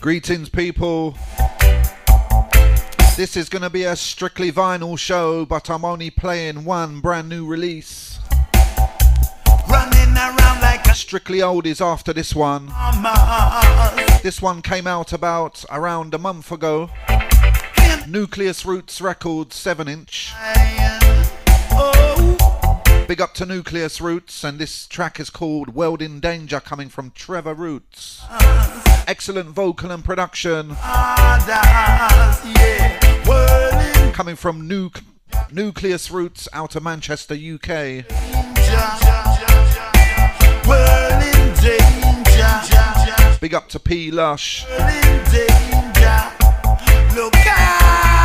Greetings, people. This is going to be a strictly vinyl show, but I'm only playing one brand new release. Running around like a Strictly oldies after this one. This one came out about around a month ago. Nucleus Roots Records 7-inch. Big up to Nucleus Roots, and this track is called World in Danger, coming from Trevor Roots. Excellent vocal and production. Coming from Nucleus Roots out of Manchester, UK. Big up to P. Lush. Look out!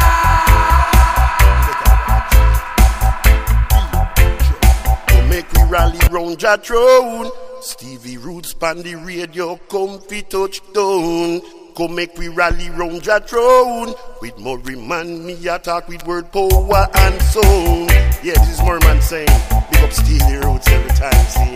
Make we rally round Jah throne. Stevie Roots pan the radio, come fi touchdown. Come make we rally round Jah throne. With Murray man, me attack with word power and song. Yeah, this is Murray saying, big up Stevie Roots every time, see.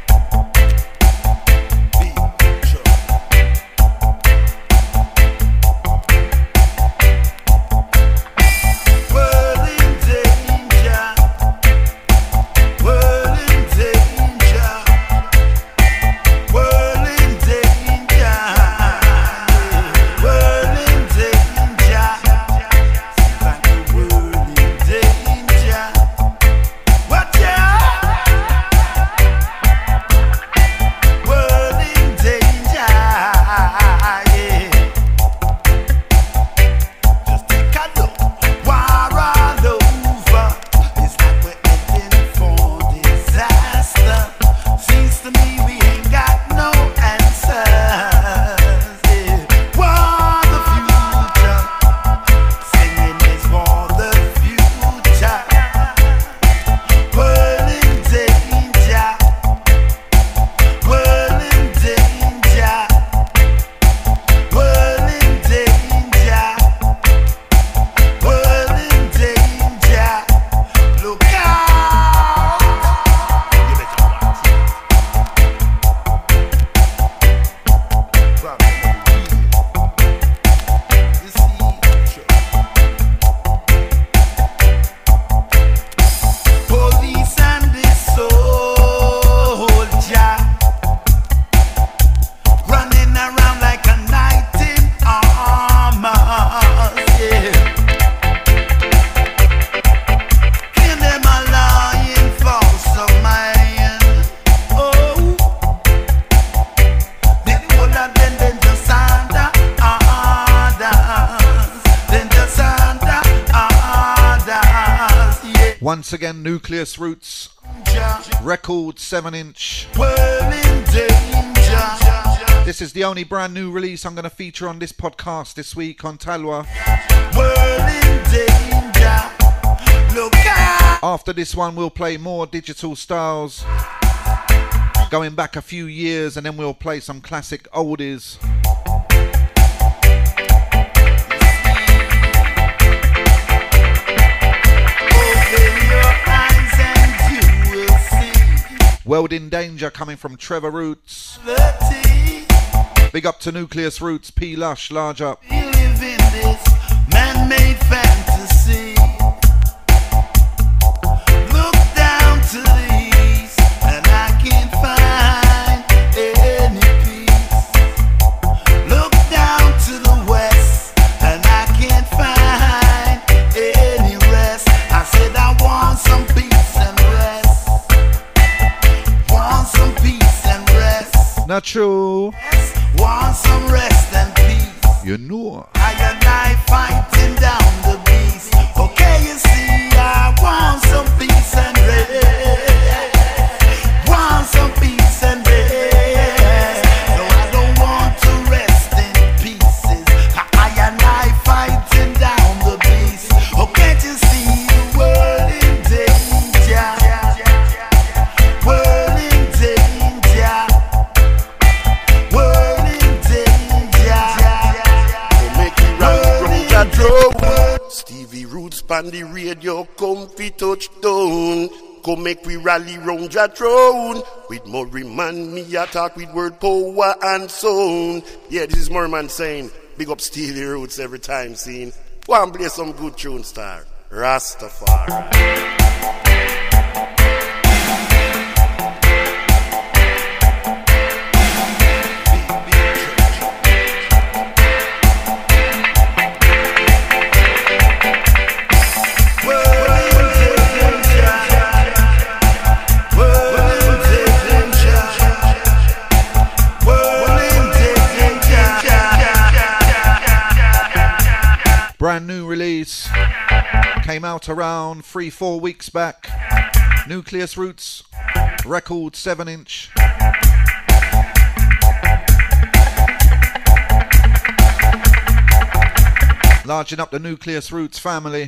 Once again, Nucleus Roots Record 7-inch. This is the only brand new release I'm going to feature on this podcast this week on Talwa. After this one, we'll play more digital styles, going back a few years, and then we'll play some classic oldies. World in Danger coming from Trevor Roots. Big up to Nucleus Roots, P. Lush, large up. We live in this man-made fantasy. Look down to the east and I can't find any peace. Look down to the west and I can't find any rest. I said I want some peace and rest. Want some peace and rest. Not true. Want some rest and peace. You know. I and I fighting down the beast. Okay, you see, I want some peace and rest. Want some peace and rest. No, I don't want to rest in pieces. I and I fighting down the beast. Okay, you see, the world in danger. World in danger. World in danger. Don't make me run from Jah. Stevie Roots pan the radio, come fi touchdown. come make we rally round your throne. With Murray man, me attack with word power and sound. Yeah, this is Murray man saying, big up Steely Roots every time seen. Go and play some good tune star. Rastafari. Brand new release, came out around 3-4 weeks back. Nucleus Roots record 7-inch. Larging up the Nucleus Roots family.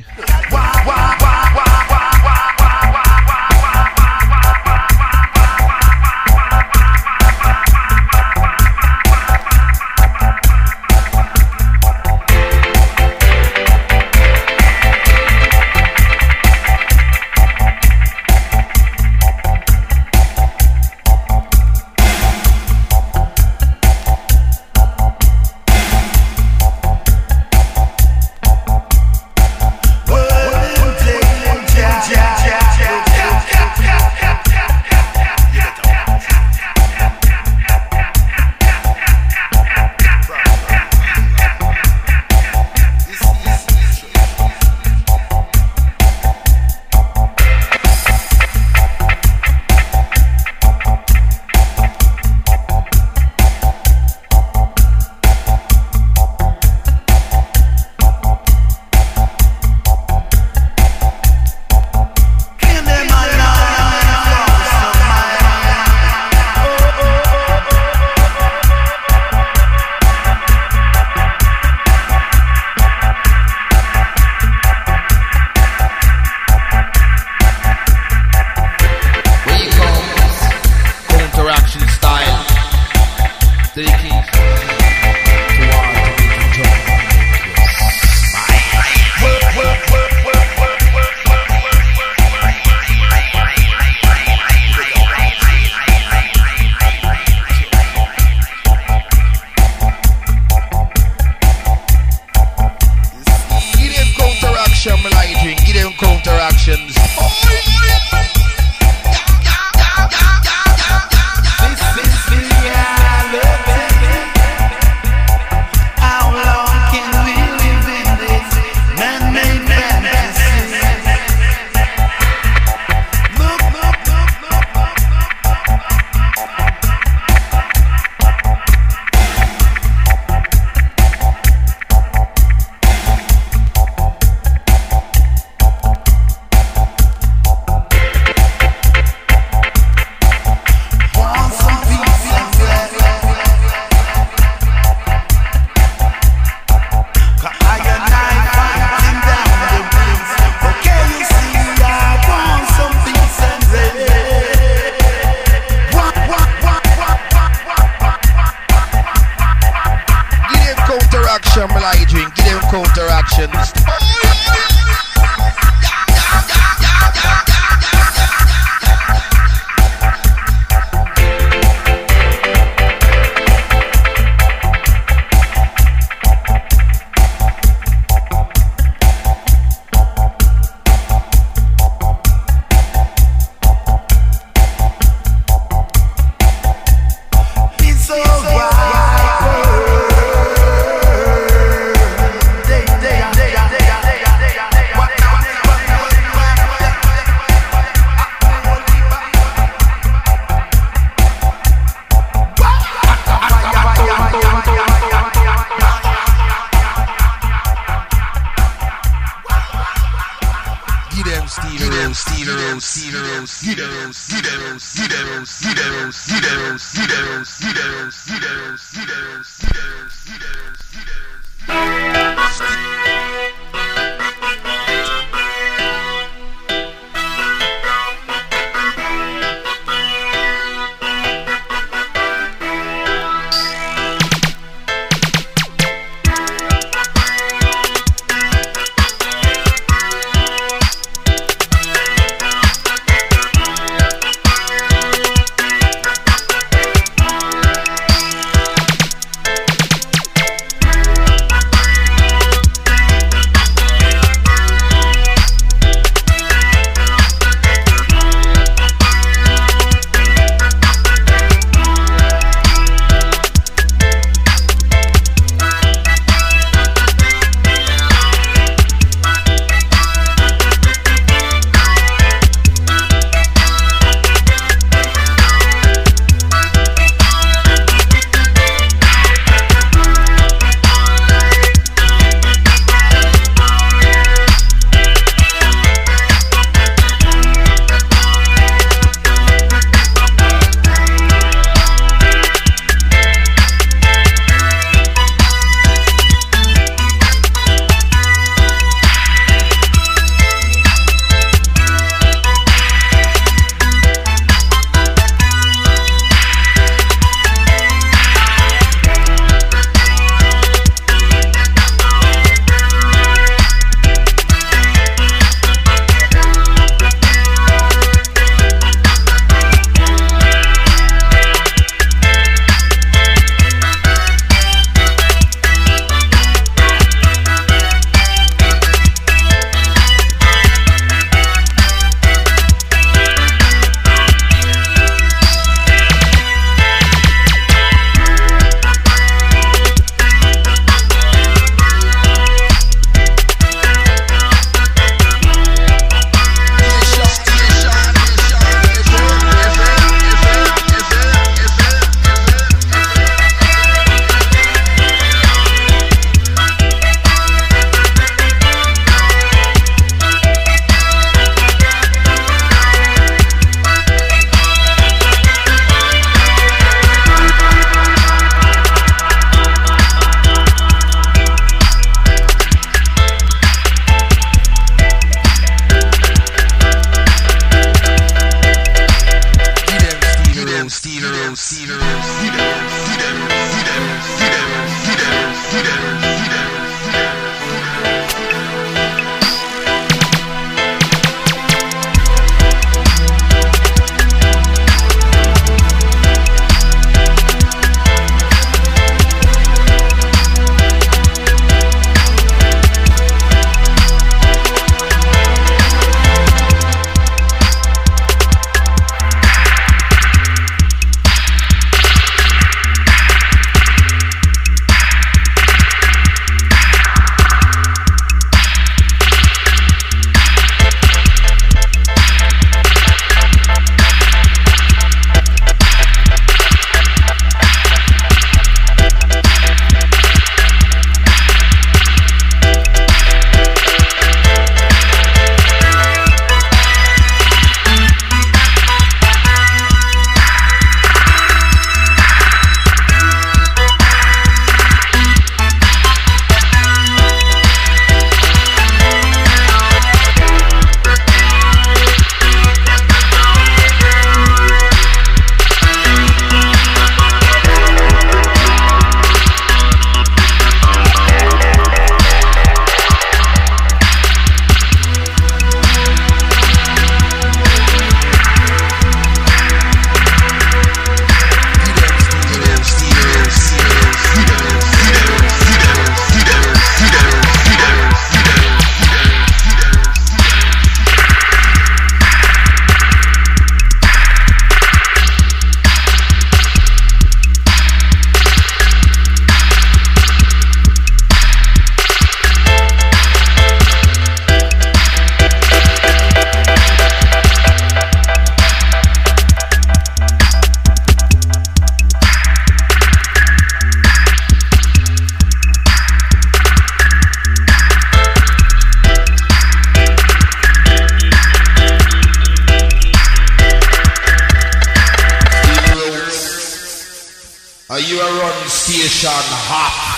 station hot.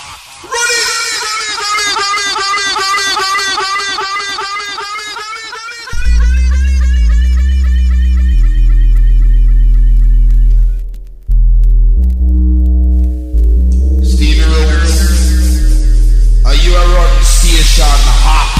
Stevie Rhodes, are you a run station hot?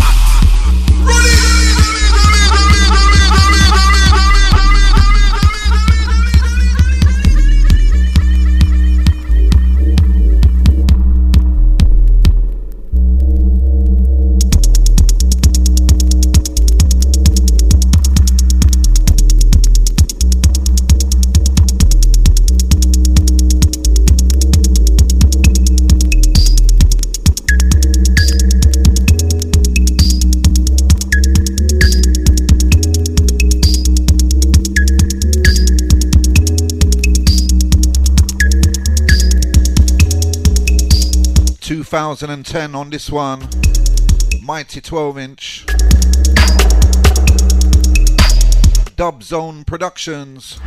2010 on this one, Mighty 12-inch, Dub Zone Productions.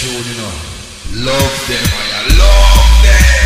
tune, you know. Love them, I love them.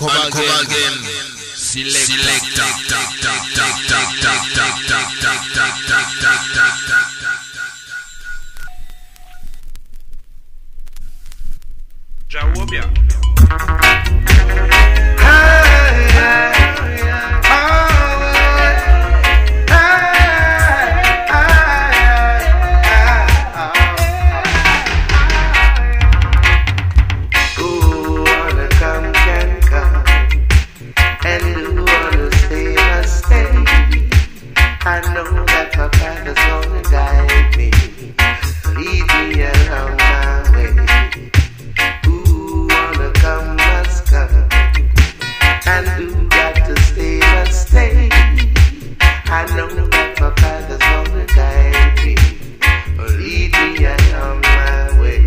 again. Selector. Jawobia. I know that my Father's gonna guide me, lead me along my way. Who wanna come must come, and who got to stay must stay. I know that my Father's gonna guide me, lead me along my way.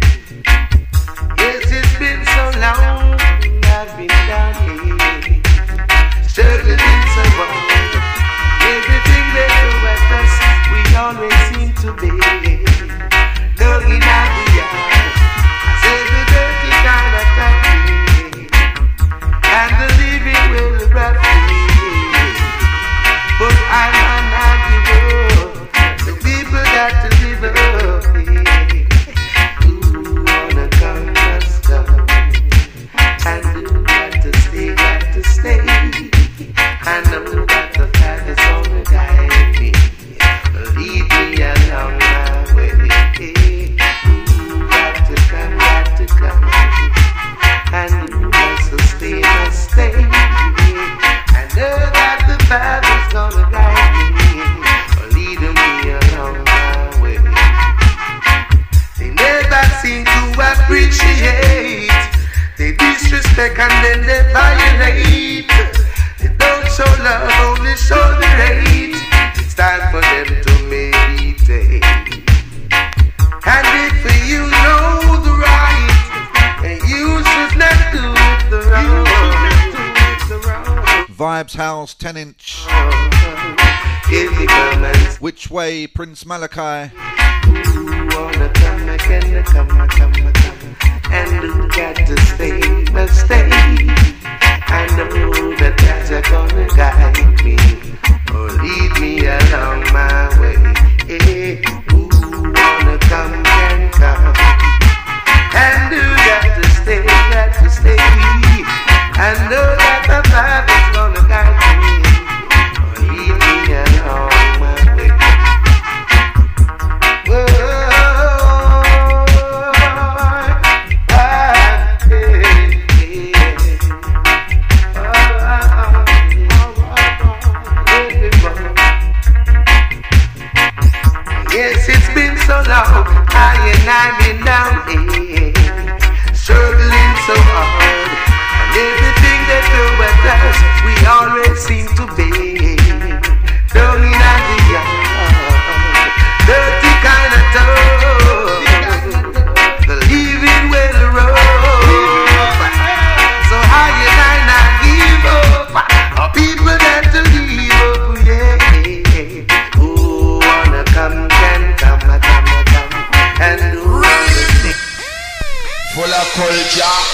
Yes, it's been so long I've been down here, struggling so long. Everything they throw at us, we always seem to be dug in our yard. I say the dirty kind of country, and the living will rough me. But I'm not give up. The people got to live up. Who wanna come must come, and who got to stay. I know that the path is gonna guide me, lead me along my way. Who got to come, and who must stay. I know that the path is gonna guide me, lead me along my way. They never seem to appreciate, they disrespect and then they violate. They don't show love, only show the hate. It's time for them to meditate. And if you know the right, then you should not do it the wrong. Vibes House 10-inch. Which way, Prince Malachi? Who wanna come again, come. And who got to stay, must stay. I know that you're gonna guide me, or lead me along my way. Who wanna come can come, and who got to stay, I know that the Father's gonna guide me, or lead me along my way. Yes, it's been so long, I've been down here, struggling so hard, and everything they throw at us, we always seem to be down in the yard, dirty kind of tough, the living well rough, so how you not give up, people that to leave up, yeah. Who wanna come can come, and who wanna full of culture.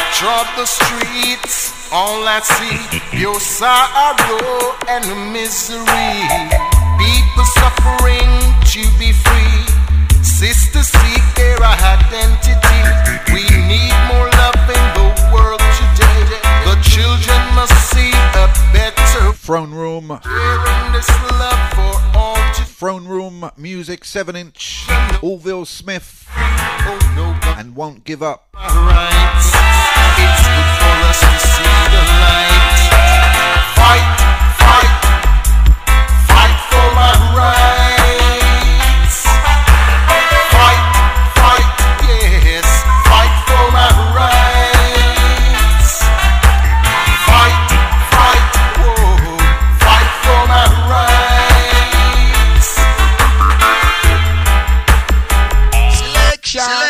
trod the streets, all I see, pure sorrow and misery. People suffering to be free. Sisters seek their identity. We need more love in the world today. The children must see a better Throne Room. This love for all to Throne Room Music 7-inch. Allville Smith. And Won't Give Up. rights. It's good for us to see the light. Fight, fight, fight for my rights. Fight, fight, yes, fight for my rights. Fight, fight, whoa, fight for my rights. Selection.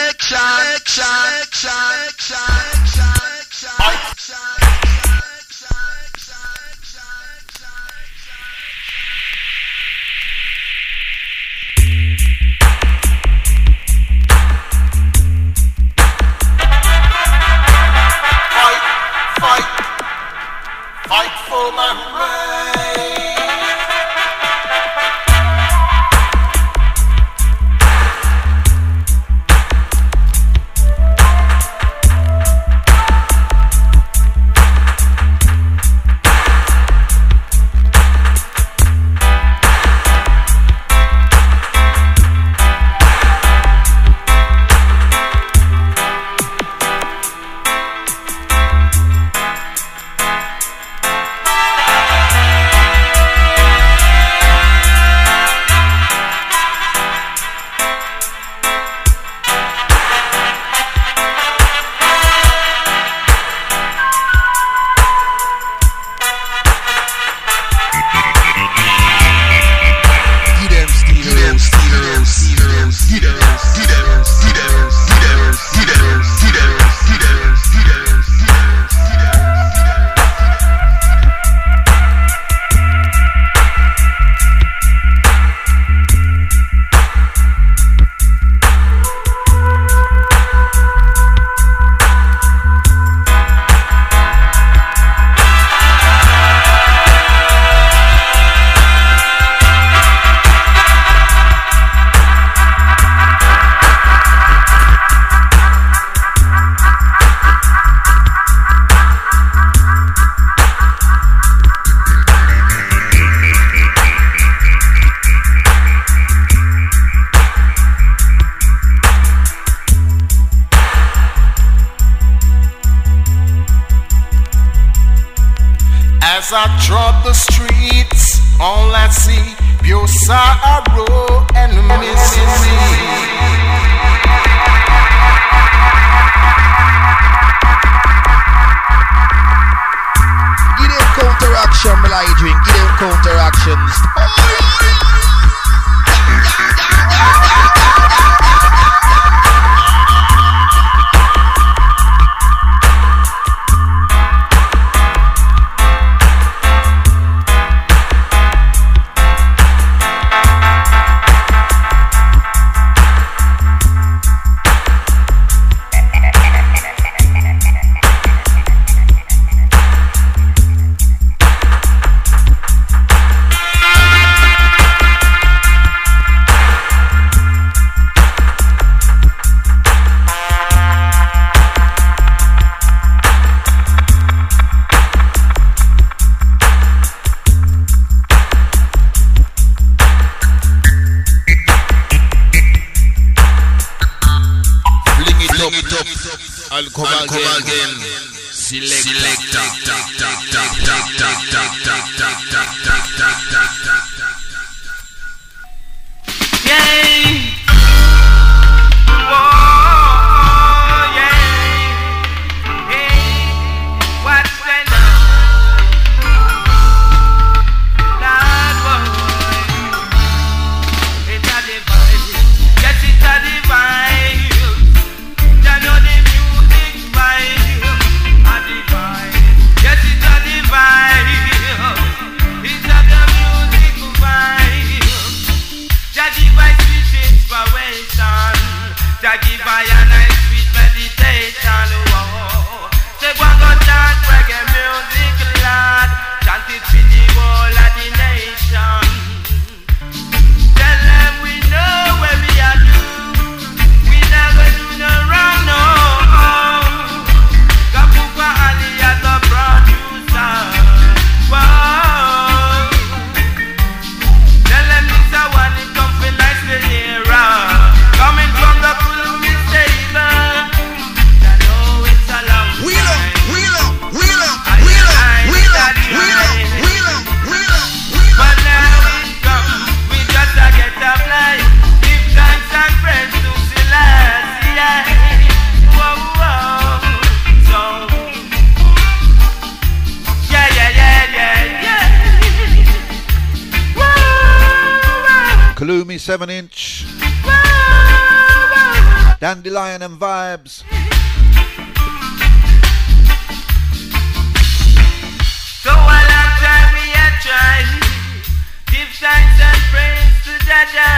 Fight for my right. As I trod the streets, all I see, pure sorrow and misery. Give them counteraction, my light drink. Give them counteractions. I'll come again. Selector. Yay! Whoa, yay! Hey, what's that? Lord boy, it's a divine. Yes, it's a divine. You know the music vibe, a divine. Yes, it's a divine. It's a the music vibe. Jah give I sweet inspiration. Jah give I a nice sweet meditation. Whoa. reggae music, Lord. Chant it for the whole of the nation. Tell them we know where we are due. We never do no wrong, no. Kapuka Ali as the producer. Whoa. Tell them it's a one, it comes for nice to hear. Coming from the Kulumi stable. I know it's a long time. Wheel up. But now it comes, we just a get a fly. Give thanks and praise to Selassie, yeah. Whoa, whoa. So, yeah. Whoa. Kalumi 7-inch. Dandelion and vibes. So a long time we have tried. Give thanks and praise to Jaja.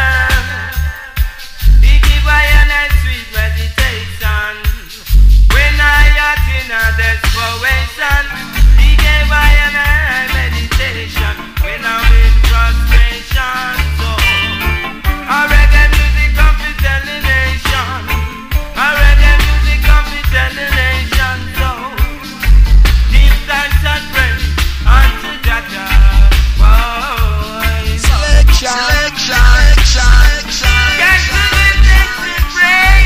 He give I a sweet meditation. When I got in a desperation, he gave I a meditation. When I'm in frustration, so I reggae music of the nation. I reggae music of the nation. So give thanks and praise unto Jaja. Whoa. Selection. Get to the next praise.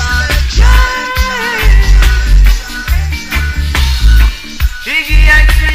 Iggy and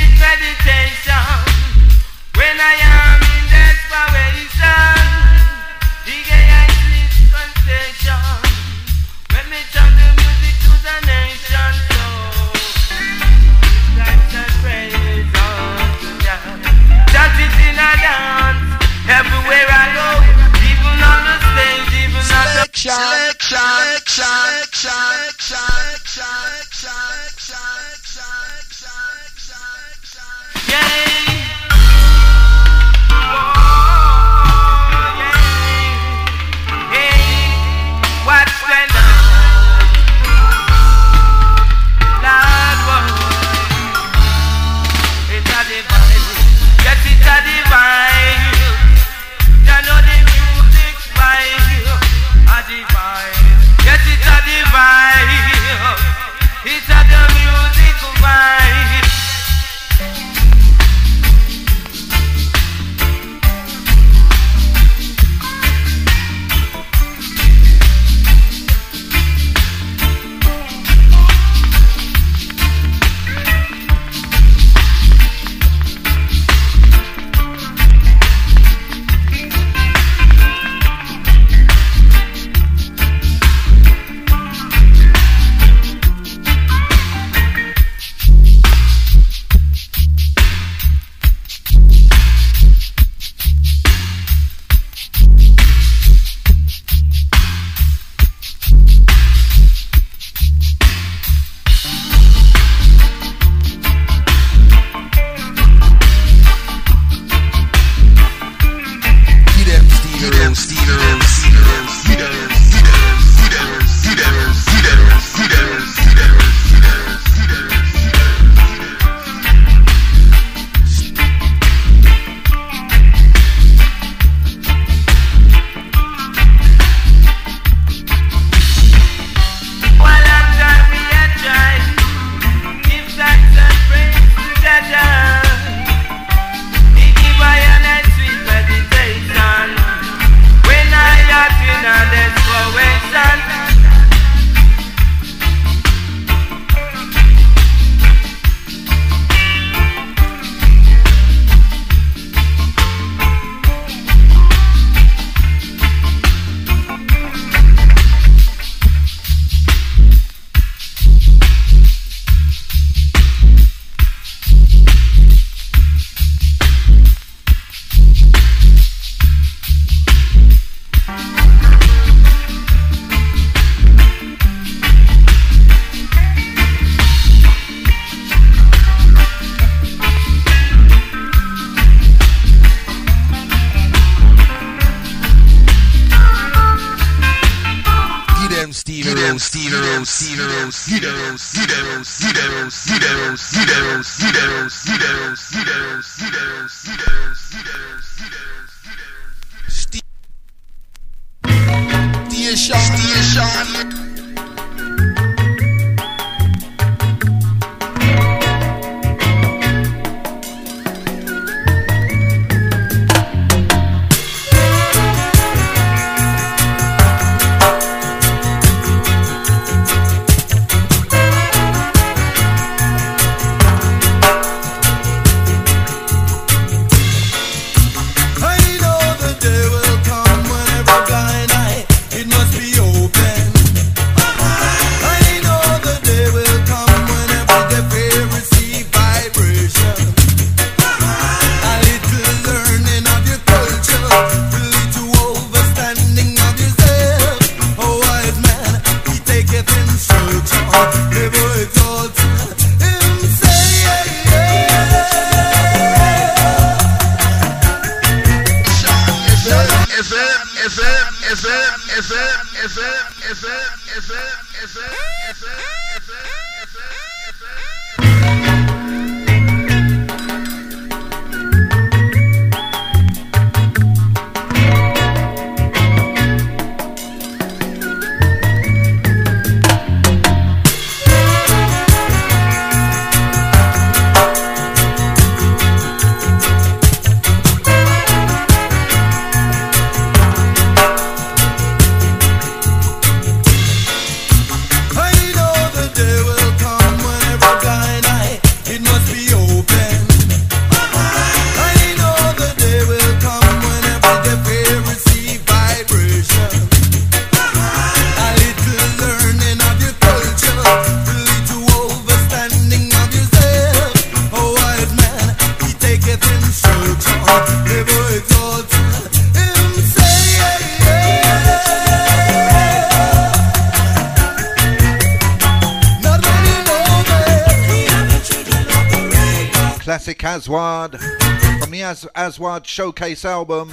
Classic Aswad from the Aswad Showcase album.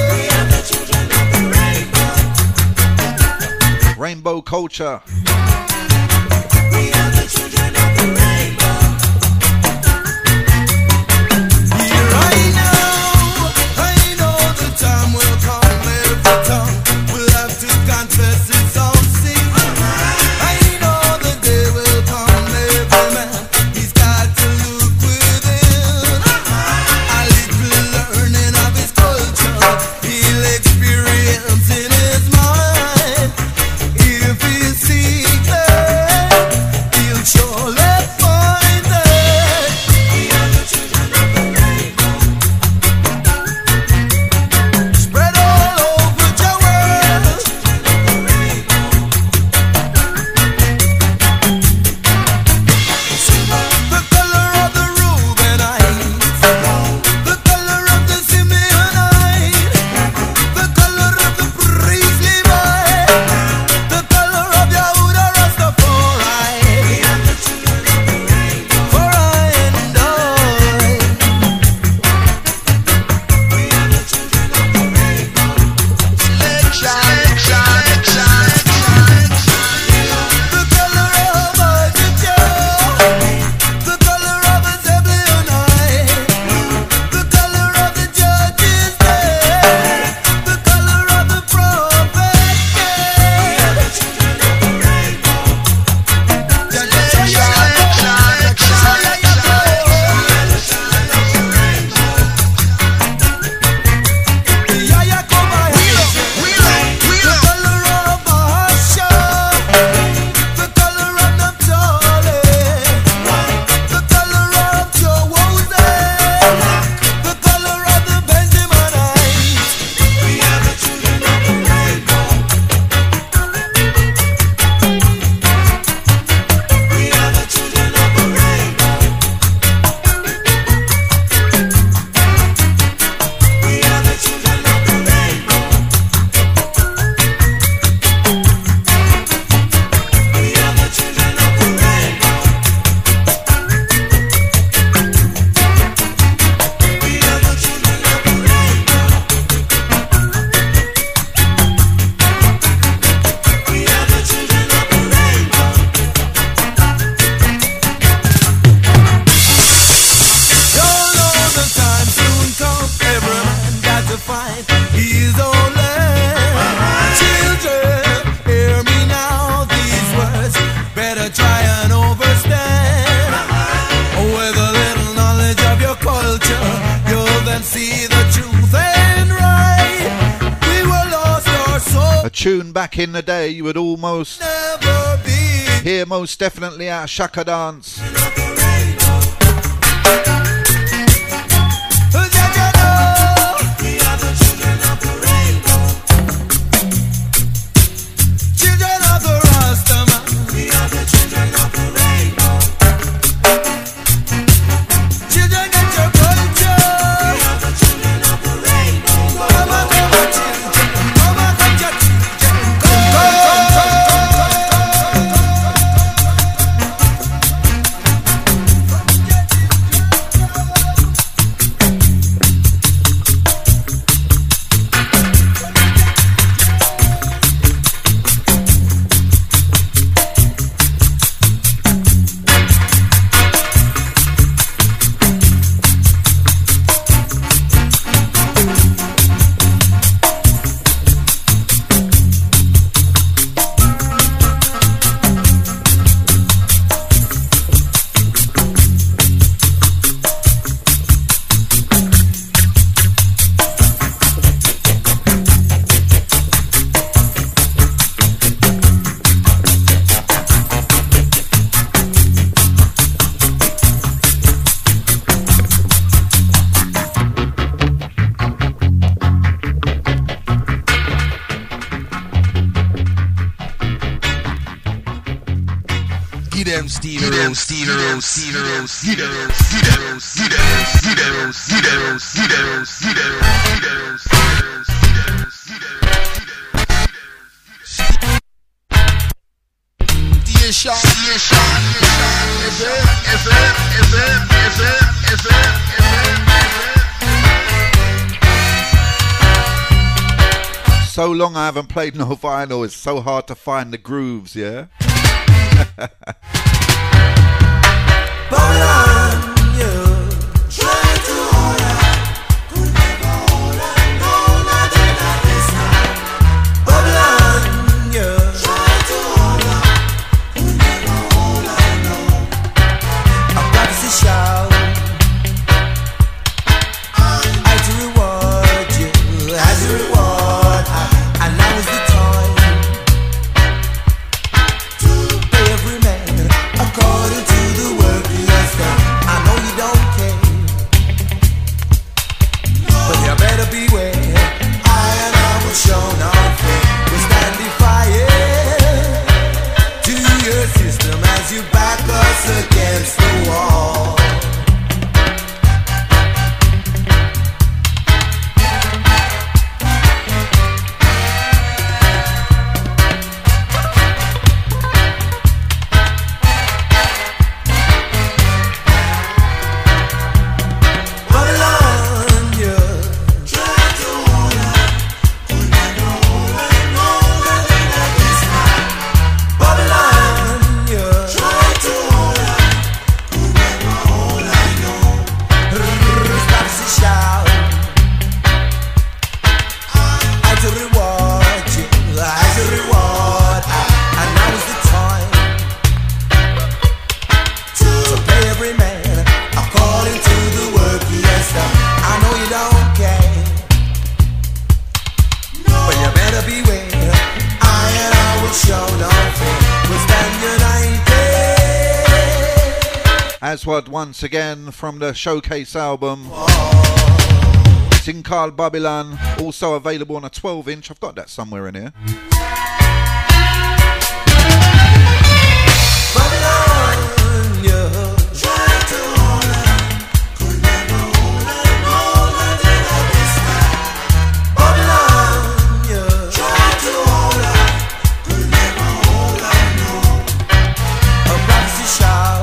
Rainbow Culture. We are the children of the rainbow. Here I know the time will come, every tongue will have to confess its own sin. I know the day will come, every man, he's got to look within. A little learning of his culture, he'll experience in his mind. If he seeks it, he'll surely find. light is only. Children, hear me now, these words better try and understand. With a little knowledge of your culture, you'll then see the truth and right. We were lost our soul. A tune back in the day you would almost Never be. hear most definitely at a Shaka dance. So long I haven't played no vinyl, it's so hard to find the grooves, yeah? Aswad once again from the Showcase album. Thing called Babylon, also available on a 12-inch. I've got that somewhere in here. Babylon, yeah. Try to hold on, could never hold on than this time. Babylon, yeah. Try to hold on, could never hold on, no. A prophecy shout.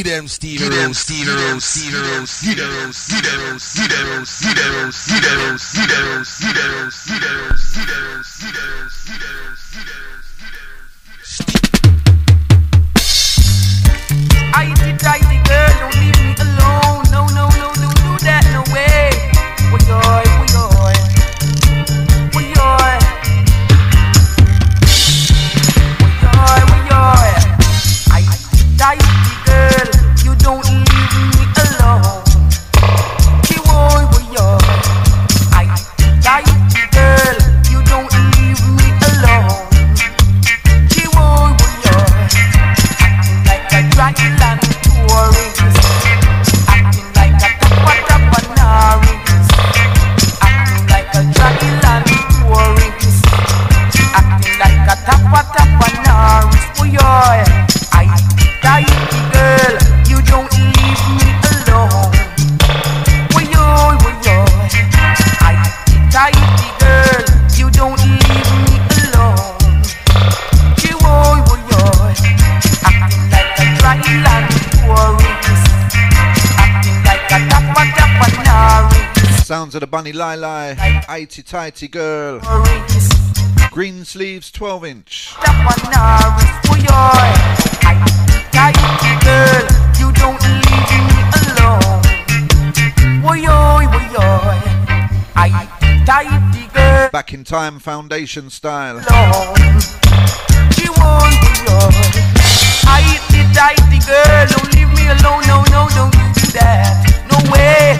them Stevie Rose, Stevie Rose, Stevie Rose, Stevie Rose, Stevie Rose, Stevie Rose, Stevie Rose, Stevie Rose, Stevie Rose, Stevie Rose, Stevie Rose, Stevie Rose, Stevie Rose, Stevie Rose, Stevie Rose. Tighty girl, don't leave me alone. No, no, no, don't do that, no way. Woy-yoy, woy-yoy, woy-yoy, woy-yoy, woy-yoy. Tighty girl, you don't leave me alone. Woy-yoy, woy-yoy. Tighty girl, you don't leave me alone. Woy-yoy, woy-yoy. Acting like a dry land. Acting like a tapanaris, acting like a dry land tourist, acting like a tapanaris. Oh yeah, tighty girl, you don't leave me alone. Oh yeah, tighty girl, you don't leave me alone. Oh yeah, acting like a dry land. Sounds of the Bunny Lai Lai, 80 tighty girl. Green sleeves 12-inch. Tighty girl, you don't leave me alone. Tighty girl. Back in Time Foundation style. Tighty girl, don't leave me alone. No, no, don't do that. No way.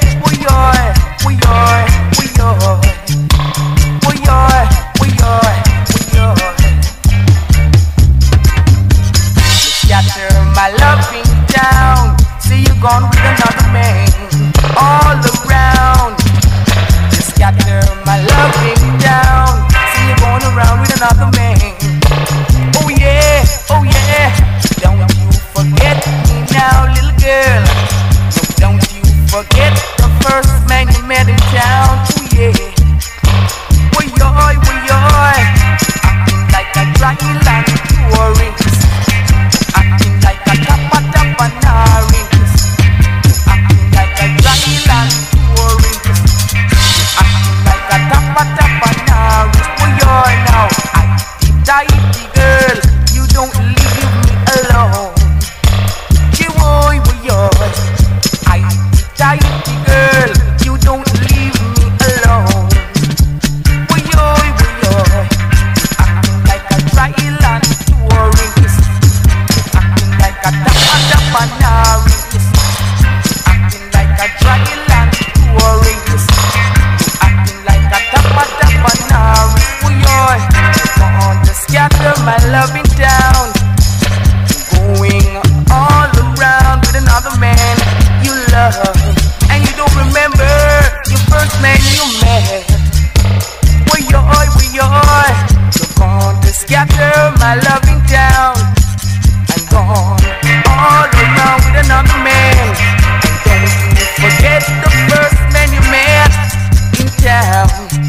Scatter my loving down. See you gone with another man. All around. Scatter my loving down. See you going around with another man. Oh yeah, oh yeah. Don't you forget me now, little girl. Don't you forget the first man you met in town. Oh yeah. Woy-yoy, woy-yoy. Acting like a dry land tourist. Acting like a tapanaris. Acting like a dry land tourist. Acting like a tapanaris. Woy-yoy now. Tighty girl, you don't leave me alone. Woy, woy-yoy. Tighty girl, you don't leave me alone. Woy-yoy, woy-yoy. Acting like a dry land tourist. Acting like a tapanaris. Acting like a dry land tourist. Acting like a tapanaris. Woy-yoy. Want to scatter my loving down. Going all around with another man you love, and you don't remember your first man you met. Woy-yoy, woy-yoy. You want to scatter my loving down and gone all around with another man. And don't you forget the first man you met in town.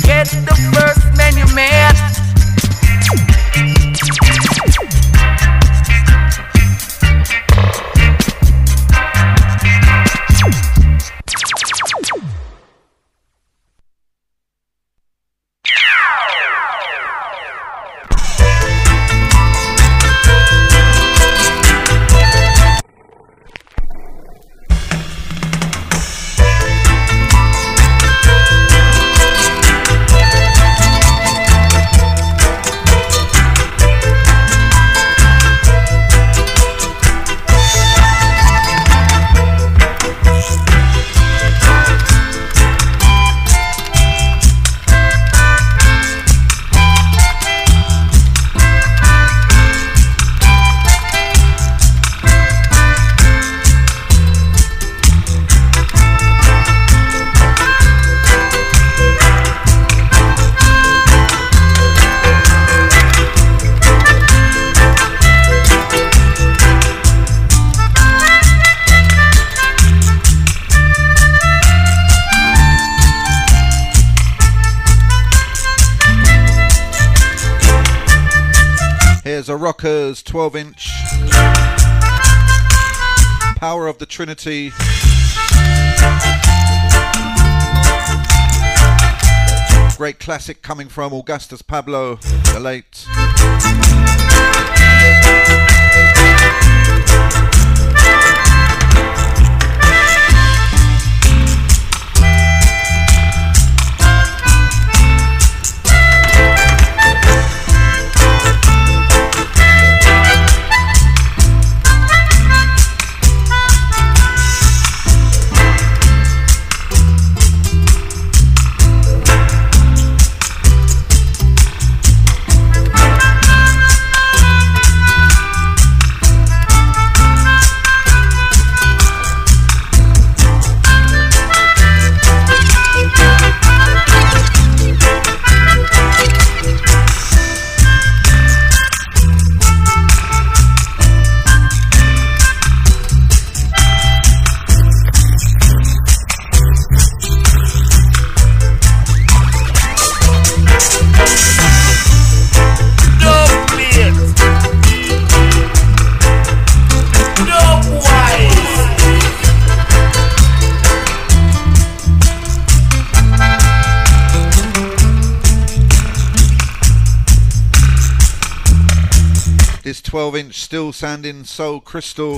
get the first menu made. Here's a Rockers 12-inch. Power of the Trinity. Great classic coming from Augustus Pablo, the late. This 12-inch still sounding so crystal.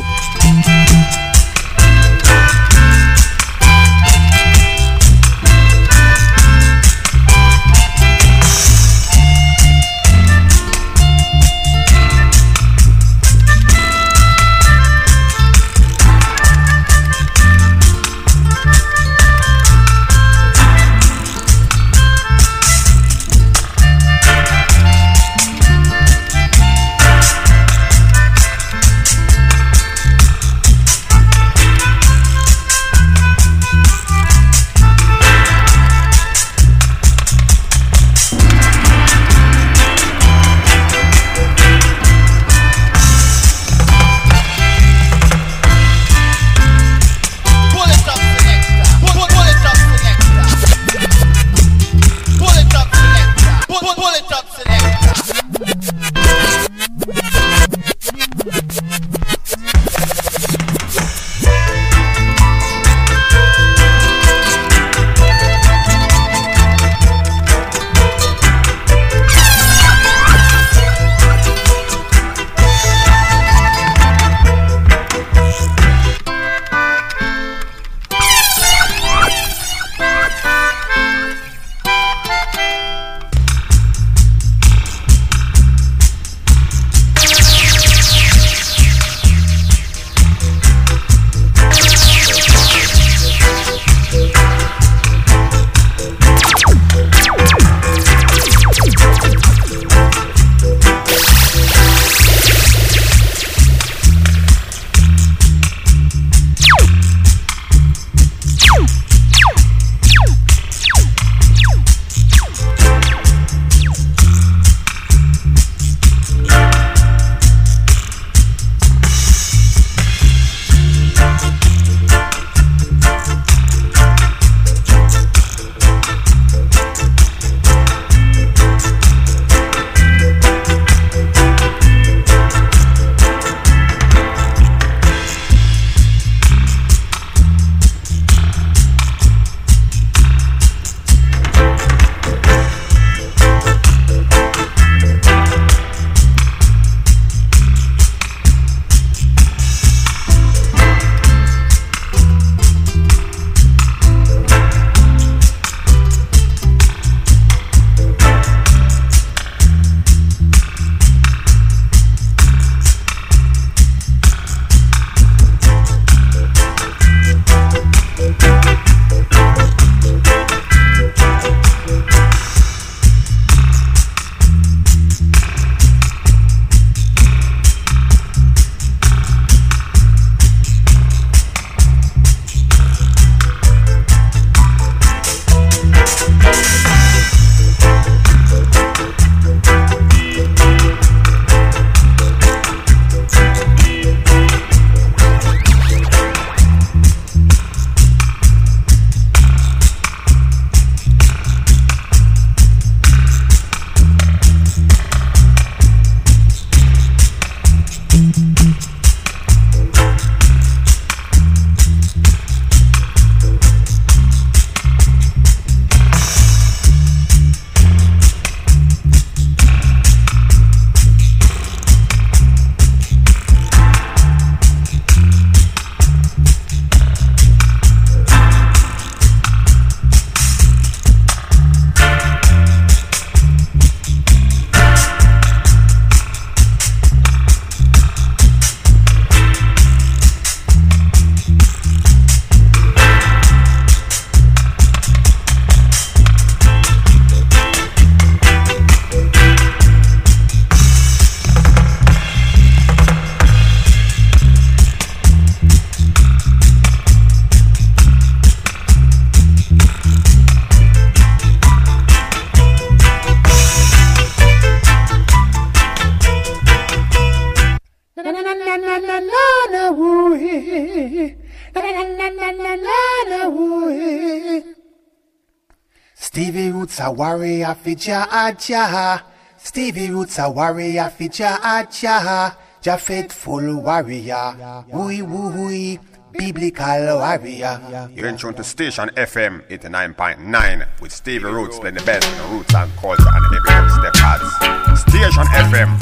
Stevie Roots a warrior fi Jah. Stevie Roots a warrior fi Jah. Jah faithful warrior. Woo-wee, biblical warrior. You're in tune to Station FM 89.9 with Stevie Roots playing the best in roots and culture and heavy dubstep heads. Station FM.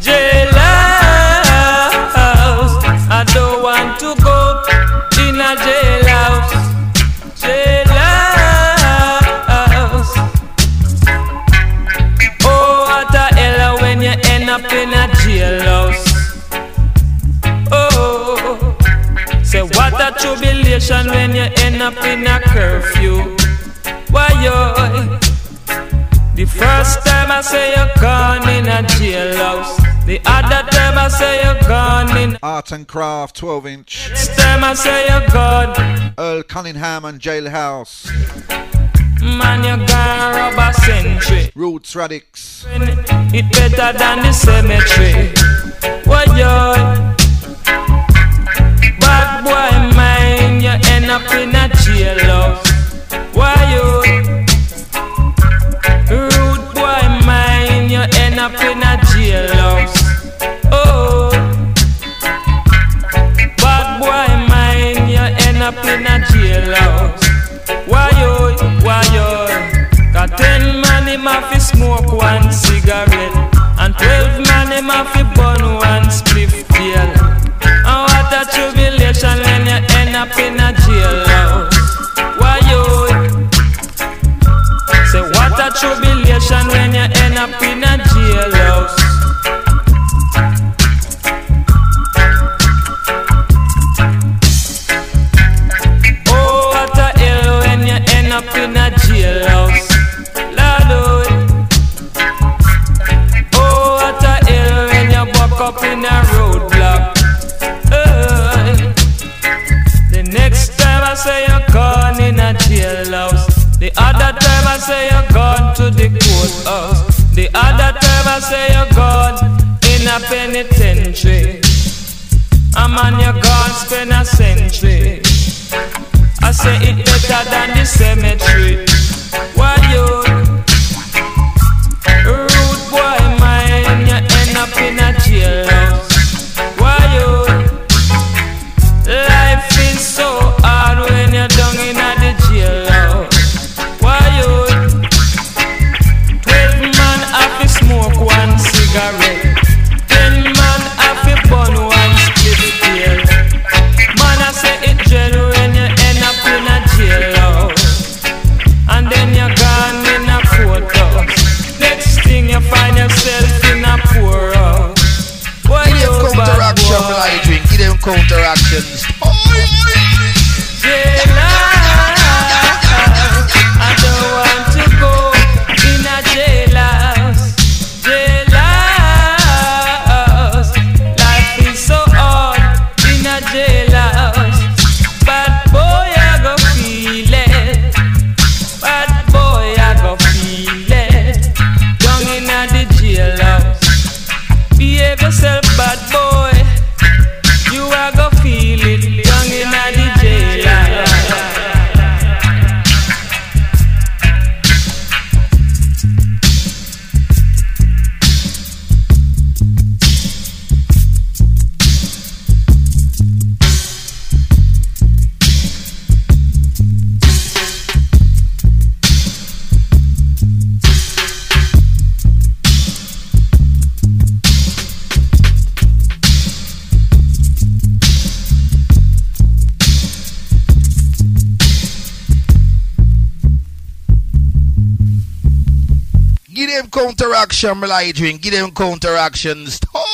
Jailhouse, I don't want to go in a jailhouse. Jailhouse. Oh, what a hell when you end up in a jailhouse. Oh, say what a tribulation when you end up in a curfew. Why yo? The first time I say you're gone in a jailhouse. The other time I say you're gone in Art and Craft 12-inch. Next time I say you're gone Earl Cunningham and Jailhouse. Man, you're gone rob a century. Roots Radix. It better than the cemetery. What yo? Bad boy mine, you end up in a jailhouse. Why you? Rude boy mine, you end up in a jailhouse. Oh, bad boy mine, you end up in a jailhouse. Why you? Got 10 man him have to smoke one cigarette, and 12 man him have to burn one spliff tail. And what a tribulation when you end up in a jailhouse. Why you? Say what a tribulation when you end up in a jailhouse. Oh, what a hell when you end up in a jailhouse. Lord, oh, what a hell when you walk up in a roadblock. The next time I say you're gone in a jailhouse. The other time I say you're gone to the courthouse. The other time I say you're gone in a penitentiary. A man you're gone spend a century. I say it better than the cemetery. Why you? Rude boy mine, you end up in a jailhouse. Why you? Life is so hard when you're down in the jailhouse. Why you? 12 man have to smoke one cigarette. 10 man have to burn one split tail. Man, I say it dread when you end up in a jailhouse. And then you're gone in a courthouse. Next thing you find yourself in a poorhouse. Why you bad boy? Give them counteractions. I don't want to go in a jailhouse. Jailhouse. Life is so hard in a jailhouse. Bad boy, I go feel it. Bad boy, I go feel it. Down in the jailhouse. Behave yourself, bad boy. You are go feel it. Down in the jailhouse. Give them counteraction, my light drink. Give them counteractions.